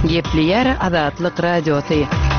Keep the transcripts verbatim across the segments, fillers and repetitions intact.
Gepleyer Azatlyk Radiosu.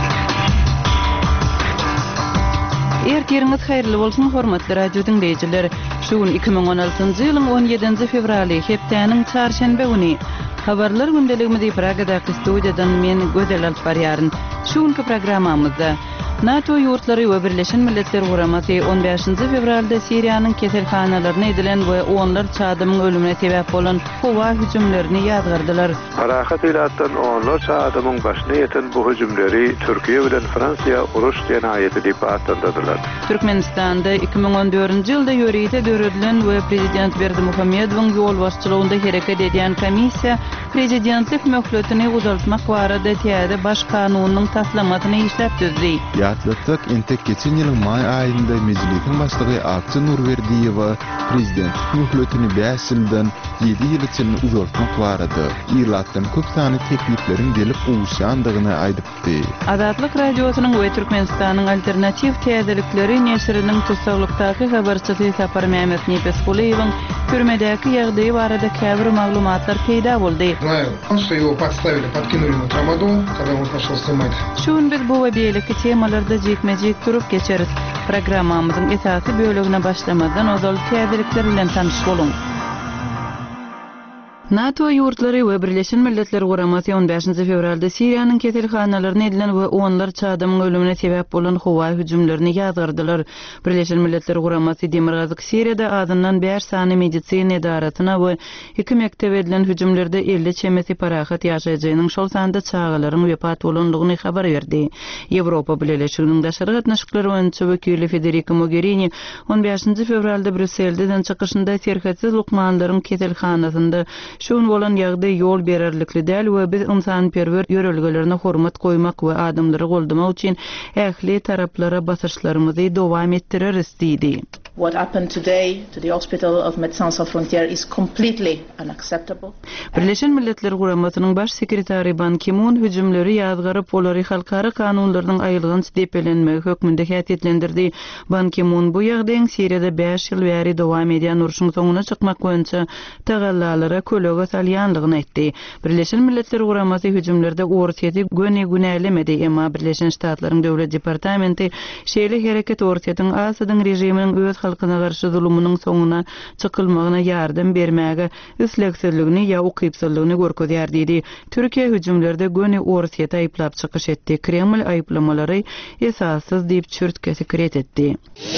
Ertiriniz hayırlı bolsun hormatly radio dinleyijiler. Şuun iki bin on altyncı ýylyň on ýedinji fevraly hepdeniň çarşembe güni habarlar gündeligimizi Pragadaky studiýadan men Gözel alyp barýaryn. Şuunky programmamyzda NATO ýurtlary we Birleşen Milletler Guramasy on beşinji fevralda Siriýanyň keselhanalaryna edilen we onlar çadymyň ölümine sebäp bolan howa hüjümlerini ýazgyrdylar. Arahat ilatdan onlar çadymyň başyna ýeten bu hüjümleri Türkiýe bilen Fransiýa uruş cenayeti diýip atlandylar. Türkmenistanda iki bin on dördünji ýylda ýöreýte döredilen we prezident Berdimuhammedowyň ýol başçylygynda hereket edýän komissiýa prezidentlik möhletini uzaltmak barada täze baş kanunynyň taslamatyny işläp düzdi. Ýatlyk entek geçen ýylyň may aýynda mejlisiň başlygy Akçy Nurberdiýewa prezidentlik möhletini beş ýyldan ýedi ýyl üçin uzaltmak barada ýylatdan köp sany teklifleriň gelip uguşandygyny aýdypdy. Azatlyk radiosynyň we Türkmenistanyň alternativ täzelikleri neşriniň tusaglykdaky habarçysy Sapar Mehmet Nepeskuleýewiň türmedäki ýagdaýy barada käbir maglumatlar peýda boldy. Что его подставили, подкинули на трамадол, когда он пошел снимать. Şuun biz bu we beýleki temalarda jekmejek durup geçeriz. Programmamyzyň esasy bölügine başlamadan ozal täzelikler bilen tanyş bolun. NATO ýurtlary we Birleşen Milletler Guramasy on beşinji fevralda Siriýanyň keselhanalaryna edilen we onlar çadymyň ölümine sebäp bolan howa hüjümlerini ýazgyrdylar. Birleşen Milletler Guramasy Demirgazyk Siriýada adından beş sany medisina edaratyna we iki mektebe edilen hüjümlerde elli çemesi parahat ýaşaýjagynyň şol sanda çağalaryň wepat bolanlygyny habar berdi. Ýewropa Birleşiginiň daşary gatnaşyklary öňçü wekili Federica Mogherini on beşinji fevralda Brüsselden çykyşynda serhatsiz lukmanlaryň keselhanasynda şuun bolan ýagdaý ýol bererlikli däl we biz insanperwer ýörelgelerine hormat goýmak we adamlary goldamak üçin ähli taraplara basyşlarymyzy dowam etdireriz diýdi. What happened today to the Hospital of Médecins Sans Frontières is completely unacceptable. Birleşen Milletler Guramasynyň baş sekretary Ban Ki-moon hüjümleri ýazgyryp olary halkara kanunlarynyň aýylgyny depelenmegi hökmünde häsiýetlendirdi. Ban Ki-moon bu ýagdaýyň Siriýada beş ýyl bäri dowam edýän uruşyň soňuna çykmak boýunça tagallalara kölega salýanlygyny aýtdy. Birleşen Milletler Guramasy hüjümlerde orsiýety göne günelemedi, emma Birleşen Ştatlaryň döwlet departamenti şeýle hereket orsiýetyň Asadyň rejiminiň öz halkyna garşy zulumynyň soňuna çykylmagyna ýardam bermäge üsleksizligini ýa ukypsyzlygyny görkezýär diýdi. Türkiýe hüjümlerde göne orsiýety aýplap çykyş etdi. Kreml aýplamalary esassız diýip çürtkesi kiret etdi.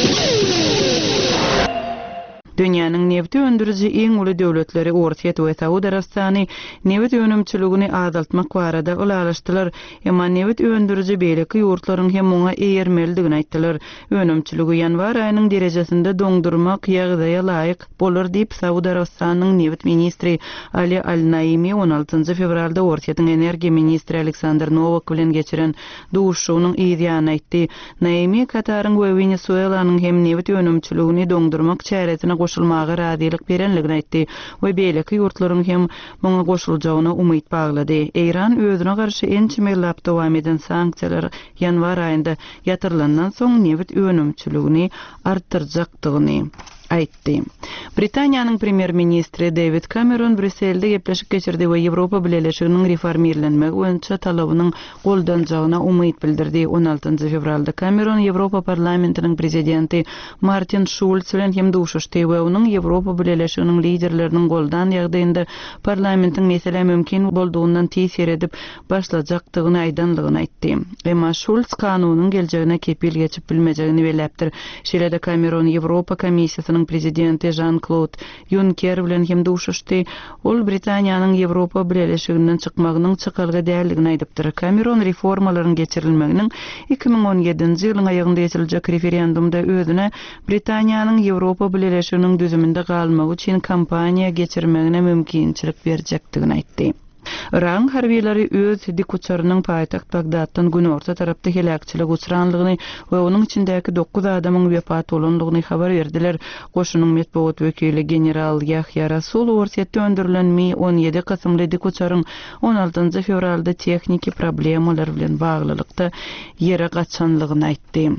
Dünýäniň neft öndüriji iň uly döwletleri Orsiýet we Saudy Arabistany neft önümçiligini azaltmak barada ulalaşdylar. Emma neft öndüriji beýleki ýurtlaryň hem oňa eýermelidigini aýtdylar. Önümçiligi ýanwar aýynyň derejesinde doňdurmak ýagdaýa laýyk bolar diýip Saudy Arabistanyň neft ministri Ali Al-Naimi on altynjy fevralda Orsiýetiň energiýa ministri Aleksandr Novak bilen geçiren duşunyň ýa-da aýtdy. Naimi Kataryň we Venezuelanyň hem neft önümçiligini doňdurmak çäresine goşulmagy radylyk berenligini aýtdy we beýleki ýurtlaryň hem muňa goşuljagyna umyt baglady. Eýran özüne garşy ençimellap dowam eden sanksiýalar ýanwar aýynda ýatyrylandan soň neft önümçiligini artdyrjakdygyny aýtdy. Britaniýanyň premier ministri David Cameron Brüsselde gepleşik geçirdi we Ýewropa Birleşiginiň reformlenmegi boýunça talabynyň goldanjagyna umyt bildirdi. on altyncı fevralda Cameron Ýewropa parlamentiniň prezidenti Martin Schulz bilen hem duşuşdy we onuň Ýewropa Birleşiginiň liderleriniň goldan ýagdaýynda parlamentiň mesele mümkin boldugundan tesir edip başlajakdygyny aýdanlygyny aýtdy. Emma Schulz kanunyň geljegine kepil geçip bilmejegini beläpdir. Şeýle-de Cameron Ýewropa Komissiýasynyň prezidenti Jean-Claude Juncker bilen hem duşuşdy. Ol Britaniýanyň Ýewropa Birleşiginden çykmagynyň çykalgy däldigini aýdypdyr. Cameron reformalaryň geçirilmeginiň iki bin on ýedinji ýylyň aýagynda geçirilejek referendumda özüne Britaniýanyň Ýewropa Birleşiginiň düzüminde galmagy üçin kampaniýa geçirmegine mümkinçilik berjekdigini aýtdy. Iran harbiýleri öz dikuçarynyň paýtagt Bagdaddan günorta tarapda helakçylyk uçranlygyny we onuň içindäki dokuz adamyň wepat bolanlygyny habar berdiler. Goşunyň medeniýet wekili general Yahya Rasul Orsiýetde öndürilen Mi on ýedi kasymly dikuçaryň on altyncı fevralda tekniki problemalar bilen baglylykda ýere gaçanlygyny aýtdy.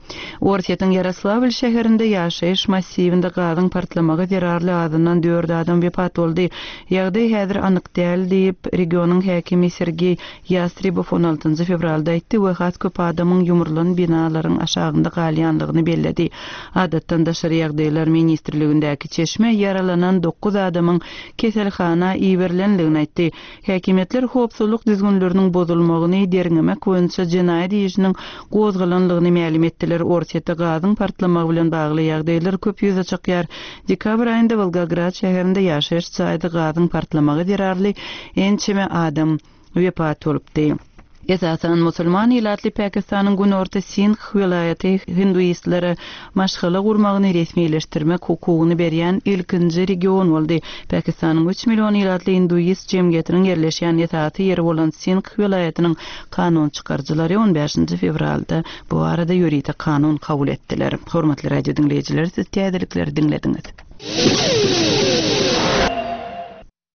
Ortiýetin Yaroslavl şäherinde ýaşaýyş massivinde gazyň partlamagy derarly adynan dört adam wepat boldy. Ýagdaý häzir anyk däl diýip regionyň häkimi Sergey Yastribov on altynjy fevralda aýtdy we has köp adamyň ýumurlan binalaryň aşagynda galýanlygyny belledi. Adatdan daşary ýagdaýlar ministrligindäki çeşme yaralanan dokuz adamyň keselhana iýerilenligini aýtdy. Häkimetler howpsuzlyk düzgünleriniň bozulmagyny derňemek boýunça jenaýat işiniň gozgalanlygyny ma'lum etdiler. Ortiýetde gazyň partlamagy bilen bagly ýagdaýlar köp ýüze çykýar. Dekabr aýynda Volgograd şäherinde ýaşaýyş çaýda gazyň partlamagy derarly ençeme adam wepat bolupdy. Esasan musulman ilatly Pakistanyň Günorta Sindh welaýaty hinduistlere maşgala gurmagyny resmileşdirmek hukugyny berýän ilkinji region boldy. Pakistanyň üç million ilatly hinduist jemgyýetiniň yerleşýän ýetaty ýeri bolan Sindh welaýatynyň kanun çykarjylary on beşinji fevralda bu arada ýörite kanun kabul etdiler. Hormatly radio dinleýijiler, siz täzelikleri dinlediňiz.